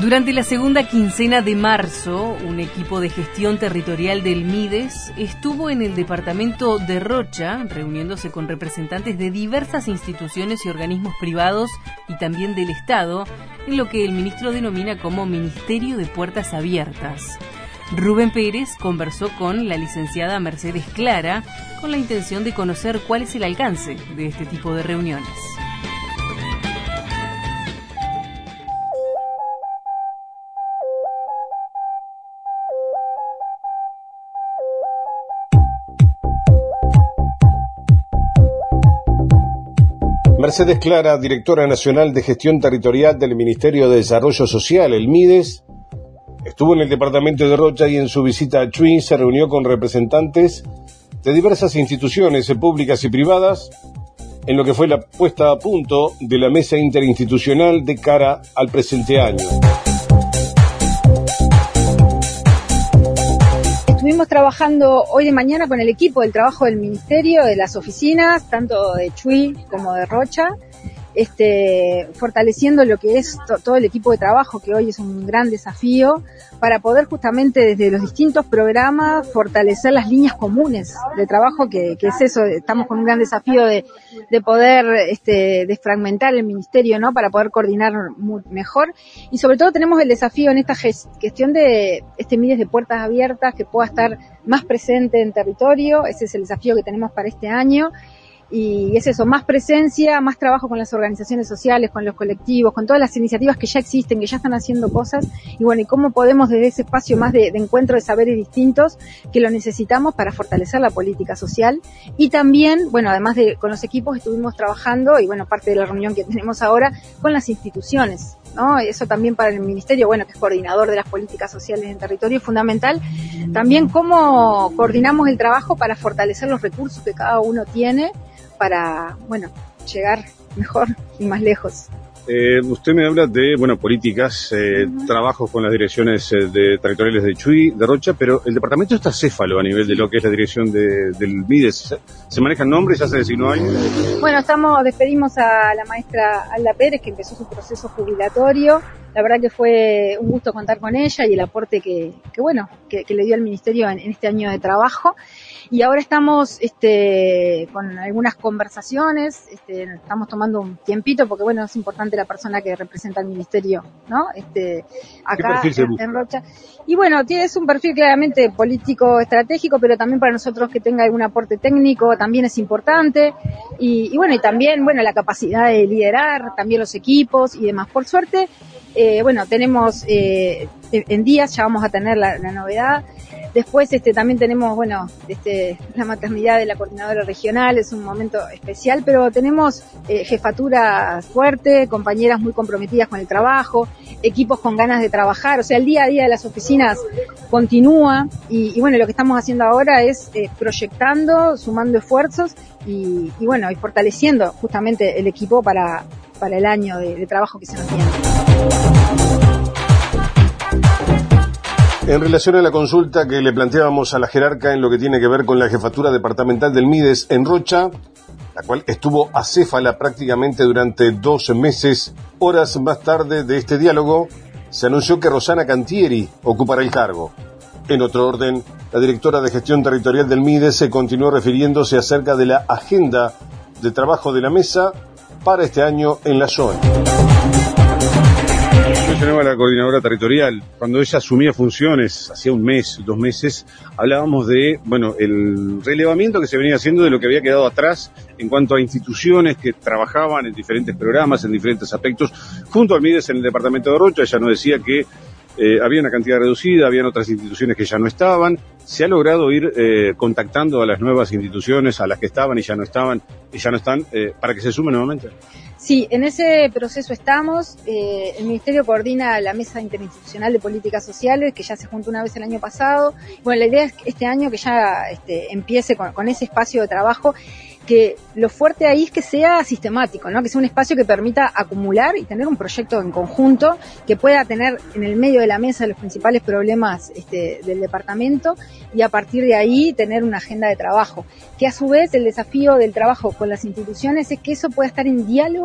Durante la segunda quincena de marzo, un equipo de gestión territorial del MIDES estuvo en el departamento de Rocha, reuniéndose con representantes de diversas instituciones y organismos privados y también del Estado, en lo que el ministro denomina como Ministerio de Puertas Abiertas. Rubén Pérez conversó con la licenciada Mercedes Clara con la intención de conocer cuál es el alcance de este tipo de reuniones. Mercedes Clara, directora nacional de gestión territorial del Ministerio de Desarrollo Social, el MIDES, estuvo en el departamento de Rocha y en su visita a Chuy se reunió con representantes de diversas instituciones públicas y privadas en lo que fue la puesta a punto de la mesa interinstitucional de cara al presente año. Estuvimos trabajando hoy de mañana con el equipo del trabajo del Ministerio, de las oficinas, tanto de Chuy como de Rocha, fortaleciendo lo que es todo el equipo de trabajo, que hoy es un gran desafío, para poder justamente desde los distintos programas fortalecer las líneas comunes de trabajo, que es eso. Estamos con un gran desafío de poder desfragmentar el Ministerio, ¿no?, para poder coordinar mejor, y sobre todo tenemos el desafío en esta gestión de MIDES de puertas abiertas, que pueda estar más presente en territorio. Ese es el desafío que tenemos para este año. Y es eso, más presencia, más trabajo con las organizaciones sociales, con los colectivos, con todas las iniciativas que ya existen, que ya están haciendo cosas, y bueno, y cómo podemos desde ese espacio más de encuentro de saberes distintos, que lo necesitamos para fortalecer la política social. Y también, bueno, además de con los equipos, estuvimos trabajando, y bueno, parte de la reunión que tenemos ahora, con las instituciones, ¿no? Eso también para el Ministerio, bueno, que es coordinador de las políticas sociales en territorio, es fundamental. También cómo coordinamos el trabajo para fortalecer los recursos que cada uno tiene, para, bueno, llegar mejor y más lejos. Usted me habla de, políticas, trabajos con las direcciones de territoriales de Chuy, de Rocha, pero el departamento está acéfalo a nivel de lo que es la dirección del MIDES. ¿Se manejan nombres? ¿Ya se designó alguien? Bueno, despedimos a la maestra Alda Pérez, que empezó su proceso jubilatorio. La verdad que fue un gusto contar con ella y el aporte que le dio al Ministerio en este año de trabajo. Y ahora estamos con algunas conversaciones, estamos tomando un tiempito porque bueno, es importante la persona que representa al Ministerio, ¿no? Acá en Rocha. Y bueno, es un perfil claramente político estratégico, pero también para nosotros que tenga algún aporte técnico también es importante. Y también, la capacidad de liderar también los equipos y demás. Por suerte, tenemos en días ya vamos a tener la novedad. Después también tenemos la maternidad de la coordinadora regional, es un momento especial, pero tenemos jefaturas fuertes, compañeras muy comprometidas con el trabajo, equipos con ganas de trabajar, o sea, el día a día de las oficinas continúa y lo que estamos haciendo ahora es proyectando, sumando esfuerzos y fortaleciendo justamente el equipo para el año de trabajo que se nos viene. En relación a la consulta que le planteábamos a la jerarca en lo que tiene que ver con la jefatura departamental del MIDES en Rocha, la cual estuvo acéfala prácticamente durante 2 meses, horas más tarde de este diálogo, se anunció que Rosana Cantieri ocupará el cargo. En otro orden, la directora de gestión territorial del MIDES se continuó refiriéndose acerca de la agenda de trabajo de la mesa para este año en la zona. Mencionaba la coordinadora territorial, cuando ella asumía funciones, hacía 1 mes, 2 meses, hablábamos de, el relevamiento que se venía haciendo de lo que había quedado atrás en cuanto a instituciones que trabajaban en diferentes programas, en diferentes aspectos, junto al MIDES en el departamento de Rocha. Ella nos decía que había una cantidad reducida, habían otras instituciones que ya no estaban. Se ha logrado ir contactando a las nuevas instituciones, a las que estaban y ya no estaban, y ya no están, para que se sumen nuevamente. Sí, en ese proceso estamos. El Ministerio coordina la Mesa Interinstitucional de Políticas Sociales, que ya se juntó una vez el año pasado. La idea es que este año que ya empiece con ese espacio de trabajo, que lo fuerte ahí es que sea sistemático, ¿no? Que sea un espacio que permita acumular y tener un proyecto en conjunto, que pueda tener en el medio de la mesa los principales problemas del departamento y a partir de ahí tener una agenda de trabajo. Que a su vez el desafío del trabajo con las instituciones es que eso pueda estar en diálogo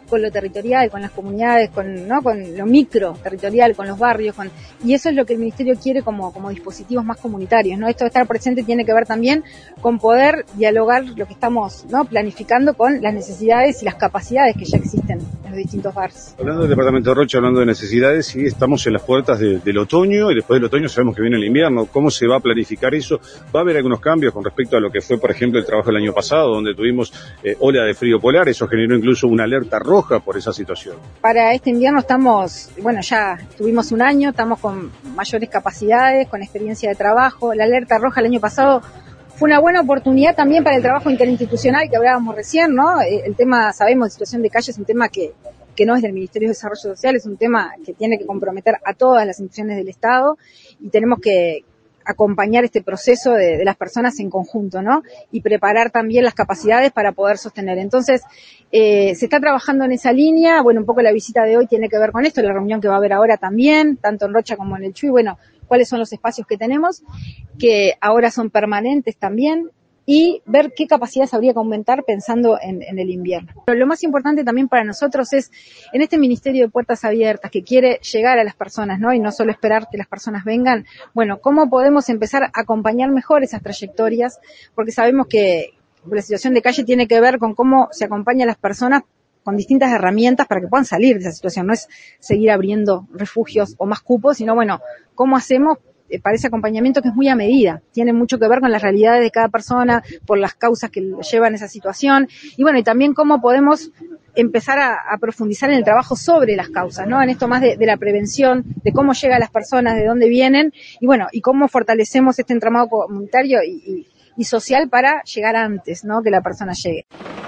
con lo territorial, con las comunidades, con lo micro territorial, con los barrios, y eso es lo que el Ministerio quiere como dispositivos más comunitarios, ¿no? Esto de estar presente tiene que ver también con poder dialogar lo que estamos, ¿no?, planificando con las necesidades y las capacidades que ya existen en los distintos barrios. Hablando del departamento de Rocha, hablando de necesidades, sí, estamos en las puertas del otoño, y después del otoño sabemos que viene el invierno. ¿Cómo se va a planificar eso? ¿Va a haber algunos cambios con respecto a lo que fue, por ejemplo, el trabajo del año pasado, donde tuvimos ola de frío polar? Eso generó incluso una alerta roja por esa situación. Para este invierno ya tuvimos un año, estamos con mayores capacidades, con experiencia de trabajo. La alerta roja el año pasado fue una buena oportunidad también para el trabajo interinstitucional que hablábamos recién, ¿no? El tema, sabemos, de situación de calle es un tema que no es del Ministerio de Desarrollo Social, es un tema que tiene que comprometer a todas las instituciones del Estado, y tenemos que acompañar este proceso de las personas en conjunto, ¿no? Y preparar también las capacidades para poder sostener. Entonces, se está trabajando en esa línea. Bueno, un poco la visita de hoy tiene que ver con esto, la reunión que va a haber ahora también, tanto en Rocha como en el Chuy. Bueno, cuáles son los espacios que tenemos, que ahora son permanentes también, y ver qué capacidades habría que aumentar pensando en el invierno. Pero lo más importante también para nosotros es, en este Ministerio de Puertas Abiertas, que quiere llegar a las personas, ¿no?, y no solo esperar que las personas vengan, bueno, ¿cómo podemos empezar a acompañar mejor esas trayectorias? Porque sabemos que la situación de calle tiene que ver con cómo se acompaña a las personas con distintas herramientas para que puedan salir de esa situación. No es seguir abriendo refugios o más cupos, sino, bueno, ¿cómo hacemos para ese acompañamiento que es muy a medida? Tiene mucho que ver con las realidades de cada persona, por las causas que llevan esa situación, y bueno, y también cómo podemos empezar a profundizar en el trabajo sobre las causas, ¿no? En esto más de la prevención, de cómo llega a las personas, de dónde vienen, y bueno, y cómo fortalecemos este entramado comunitario y social para llegar antes, ¿no?, que la persona llegue.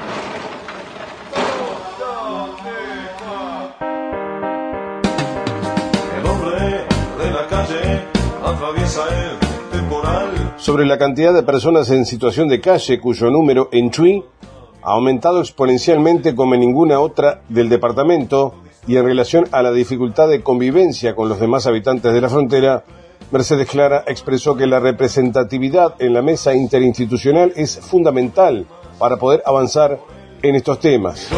Sobre la cantidad de personas en situación de calle, cuyo número en Chuy ha aumentado exponencialmente como en ninguna otra del departamento, y en relación a la dificultad de convivencia con los demás habitantes de la frontera, Mercedes Clara expresó que la representatividad en la mesa interinstitucional es fundamental para poder avanzar en estos temas.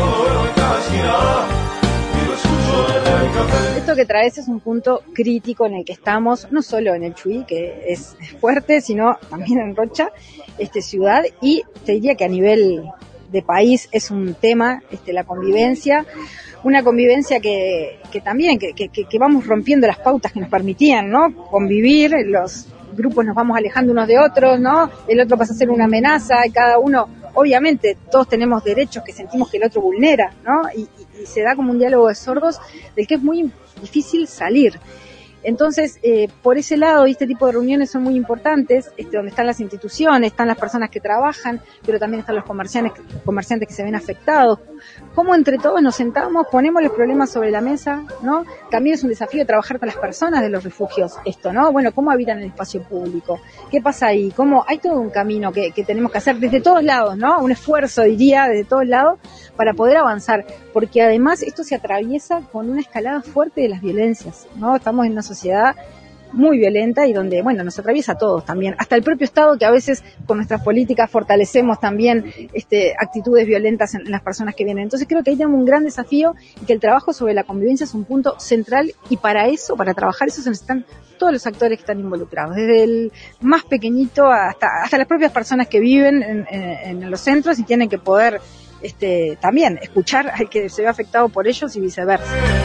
Esto que traes es un punto crítico en el que estamos, no solo en el Chuy, que es fuerte, sino también en Rocha, ciudad, y te diría que a nivel de país es un tema, la convivencia, una convivencia que también, que vamos rompiendo las pautas que nos permitían, ¿no?, convivir, los grupos nos vamos alejando unos de otros, ¿no?, el otro pasa a ser una amenaza, y cada uno, obviamente, todos tenemos derechos que sentimos que el otro vulnera, ¿no?, y se da como un diálogo de sordos del que es muy difícil salir. Entonces, por ese lado, este tipo de reuniones son muy importantes, donde están las instituciones, están las personas que trabajan, pero también están los comerciantes que se ven afectados. Cómo entre todos nos sentamos, ponemos los problemas sobre la mesa, ¿no? También es un desafío trabajar con las personas de los refugios, ¿no? Bueno, ¿cómo habitan el espacio público? ¿Qué pasa ahí? Hay todo un camino que tenemos que hacer desde todos lados, ¿no? Un esfuerzo, diría, desde todos lados, para poder avanzar, porque además esto se atraviesa con una escalada fuerte de las violencias, ¿no? Estamos en una sociedad muy violenta y donde, bueno, nos atraviesa a todos también, hasta el propio Estado, que a veces con nuestras políticas fortalecemos también actitudes violentas en las personas que vienen. Entonces creo que ahí tenemos un gran desafío, y que el trabajo sobre la convivencia es un punto central, y para trabajar eso se necesitan todos los actores que están involucrados, desde el más pequeñito hasta las propias personas que viven en los centros, y tienen que poder también escuchar al que se ve afectado por ellos y viceversa.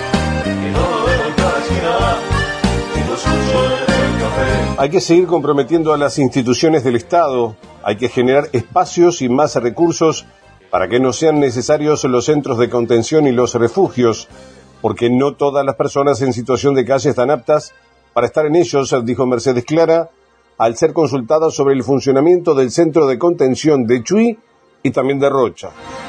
Hay que seguir comprometiendo a las instituciones del Estado, hay que generar espacios y más recursos para que no sean necesarios los centros de contención y los refugios, porque no todas las personas en situación de calle están aptas para estar en ellos, dijo Mercedes Clara, al ser consultada sobre el funcionamiento del centro de contención de Chuy y también de Rocha.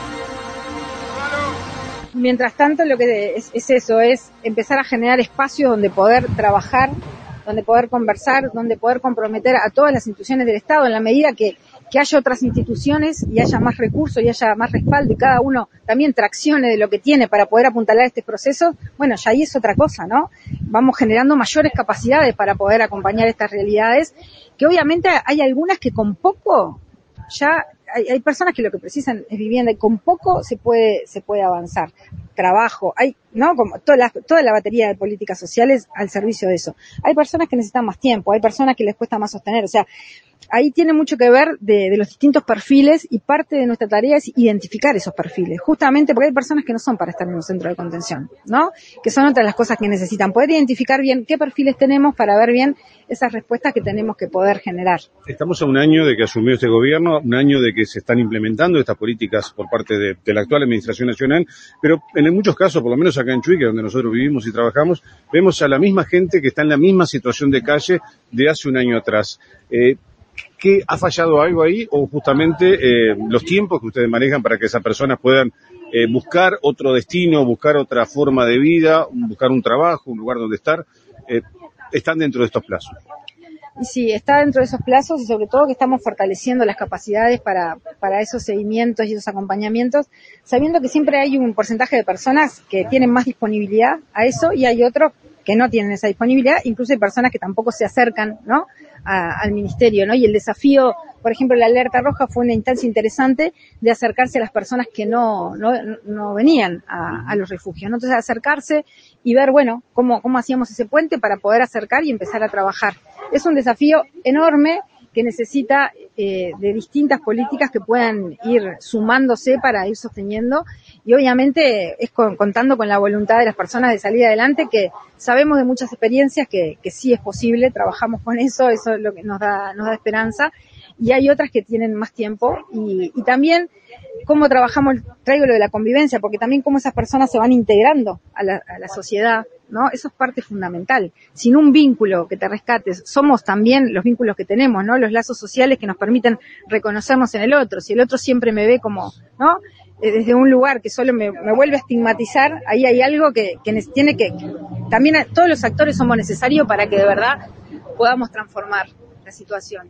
Mientras tanto, lo que es empezar a generar espacios donde poder trabajar, donde poder conversar, donde poder comprometer a todas las instituciones del Estado, en la medida que haya otras instituciones y haya más recursos y haya más respaldo, y cada uno también traccione de lo que tiene para poder apuntalar este proceso. Bueno, ya ahí es otra cosa, ¿no? Vamos generando mayores capacidades para poder acompañar estas realidades, que obviamente hay algunas que con poco ya hay personas que lo que precisan es vivienda y con poco se puede avanzar. Trabajo, hay, ¿no? Como toda la batería de políticas sociales al servicio de eso. Hay personas que necesitan más tiempo, hay personas que les cuesta más sostener, o sea, ahí tiene mucho que ver de los distintos perfiles y parte de nuestra tarea es identificar esos perfiles, justamente porque hay personas que no son para estar en un centro de contención, ¿no? Que son otras las cosas que necesitan. Poder identificar bien qué perfiles tenemos para ver bien esas respuestas que tenemos que poder generar. Estamos a un año de que asumió este gobierno, un año de que se están implementando estas políticas por parte de la actual Administración Nacional, pero en muchos casos, por lo menos acá en Chuy, que es donde nosotros vivimos y trabajamos, vemos a la misma gente que está en la misma situación de calle de hace un año atrás. ¿Qué ha fallado algo ahí o justamente los tiempos que ustedes manejan para que esas personas puedan buscar otro destino, buscar otra forma de vida, buscar un trabajo, un lugar donde estar, están dentro de estos plazos? Sí, está dentro de esos plazos y sobre todo que estamos fortaleciendo las capacidades para esos seguimientos y esos acompañamientos, sabiendo que siempre hay un porcentaje de personas que tienen más disponibilidad a eso y hay otros que no tienen esa disponibilidad, incluso hay personas que tampoco se acercan, ¿no?, al ministerio, ¿no? Y el desafío, por ejemplo, la alerta roja fue una instancia interesante de acercarse a las personas que no venían a los refugios, ¿no? Entonces acercarse y ver, bueno, cómo hacíamos ese puente para poder acercar y empezar a trabajar. Es un desafío enorme que necesita de distintas políticas que puedan ir sumándose para ir sosteniendo y obviamente es contando con la voluntad de las personas de salir adelante, que sabemos de muchas experiencias que sí es posible, trabajamos con eso es lo que nos da esperanza, y hay otras que tienen más tiempo y también cómo trabajamos, traigo lo de la convivencia, porque también cómo esas personas se van integrando a la sociedad, ¿no? Eso es parte fundamental. Sin un vínculo que te rescates, somos también los vínculos que tenemos, ¿no? Los lazos sociales que nos permiten reconocernos en el otro. Si el otro siempre me ve como, ¿no?, desde un lugar que solo me vuelve a estigmatizar, ahí hay algo que tiene que, también todos los actores somos necesarios para que de verdad podamos transformar las situaciones.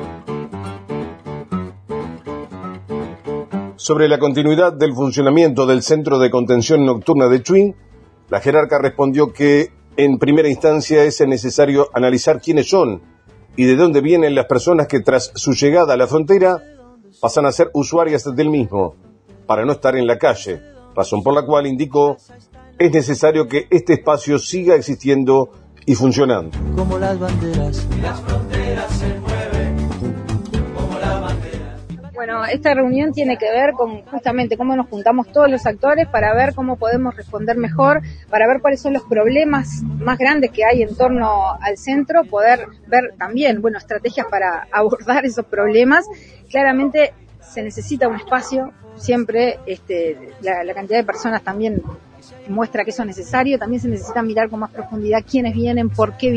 Sobre la continuidad del funcionamiento del Centro de Contención Nocturna de Chuy, la jerarca respondió que en primera instancia es necesario analizar quiénes son y de dónde vienen las personas que tras su llegada a la frontera pasan a ser usuarias del mismo, para no estar en la calle, razón por la cual, indicó, es necesario que este espacio siga existiendo y funcionando. Como las banderas, las fronteras se mueven, como las banderas. Bueno, esta reunión tiene que ver con justamente cómo nos juntamos todos los actores para ver cómo podemos responder mejor, para ver cuáles son los problemas más grandes que hay en torno al centro, poder ver también, bueno, estrategias para abordar esos problemas. Claramente se necesita un espacio, siempre la cantidad de personas también muestra que eso es necesario, también se necesita mirar con más profundidad quiénes vienen, por qué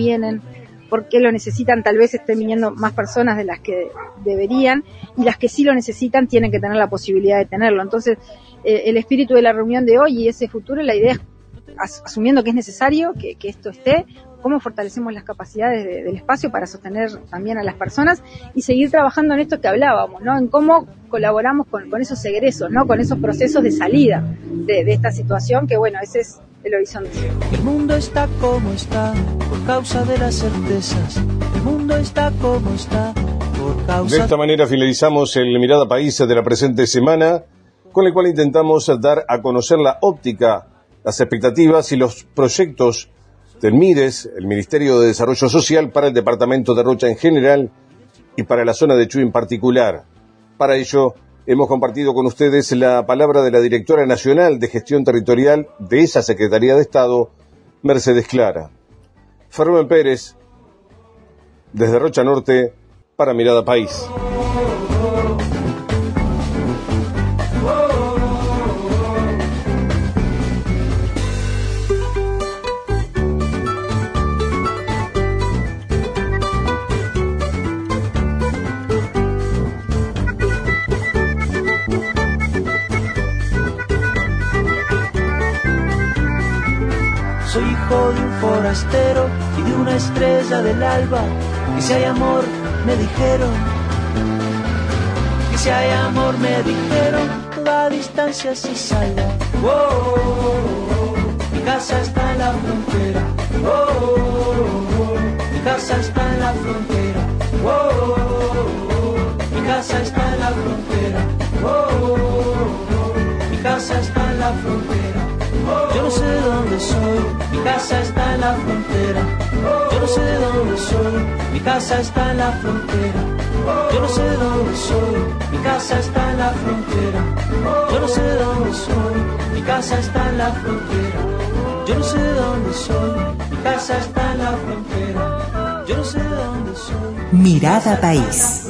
lo necesitan, tal vez estén viniendo más personas de las que deberían, y las que sí lo necesitan tienen que tener la posibilidad de tenerlo. Entonces, el espíritu de la reunión de hoy y ese futuro, la idea es, asumiendo que es necesario que esto esté, cómo fortalecemos las capacidades del espacio para sostener también a las personas y seguir trabajando en esto que hablábamos, ¿no? En cómo colaboramos con esos egresos, ¿no? Con esos procesos de salida de esta situación, que bueno, ese es el horizonte. El mundo está como está por causa de las certezas. El mundo está como está por causa... De esta manera finalizamos el Mirada País de la presente semana, con el cual intentamos dar a conocer la óptica, las expectativas y los proyectos del MIDES, el Ministerio de Desarrollo Social, para el departamento de Rocha en general y para la zona de Chuy en particular. Para ello, hemos compartido con ustedes la palabra de la directora nacional de gestión territorial de esa Secretaría de Estado, Mercedes Clara. Fermín Pérez, desde Rocha Norte, para Mirada País. Soy hijo de un forastero y de una estrella del alba. Y si hay amor, me dijeron. Y si hay amor, me dijeron. Toda distancia se salva. Oh, oh, oh, oh. Mi casa está en la frontera. Oh, oh, oh, oh. Mi casa está en la frontera. Oh, oh, oh, oh. Mi casa está en la frontera. la frontera. Yo no sé de dónde soy, mi casa está en la frontera. Yo no sé de dónde soy, mi casa está en la frontera. Yo no sé de dónde soy, mi casa está en la frontera. Yo no sé de dónde soy, mi casa está en la frontera. Yo no sé de dónde soy. Mirada País.